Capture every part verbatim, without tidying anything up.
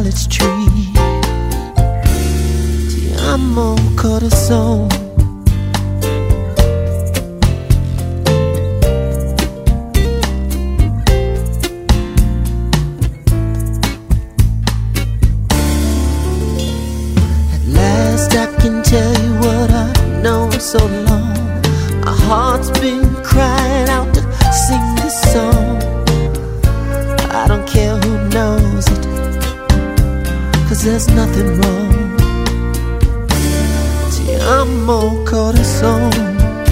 its tree. Ti amo, corazón. At last I can tell you what I've known so long. My heart's been crying out to sing this song. I don't care who knows it, 'cause there's nothing wrong. Ti amo, corazón.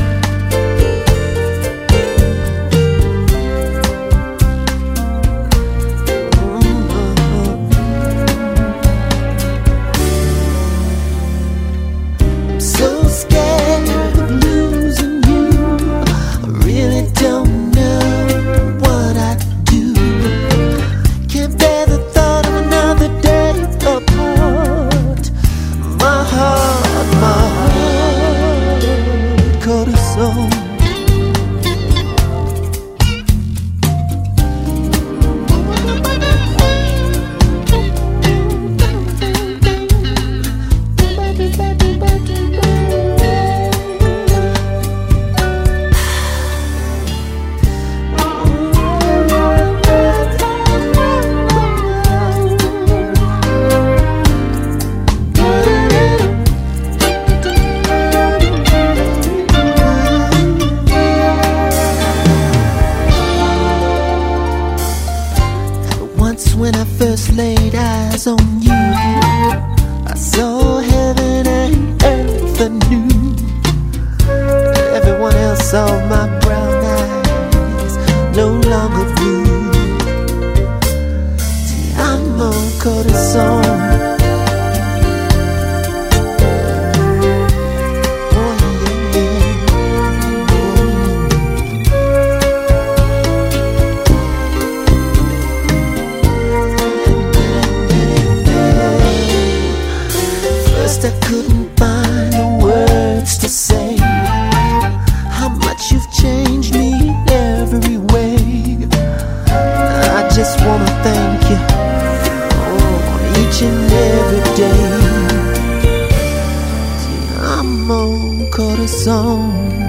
When I first laid eyes on you, I saw heaven and earth anew. Everyone else saw my brown eyes, no longer blue. Ti amo, corazón. I couldn't find the words to say how much you've changed me in every way. I just wanna thank you oh, each and every day. Ti amo, corazón.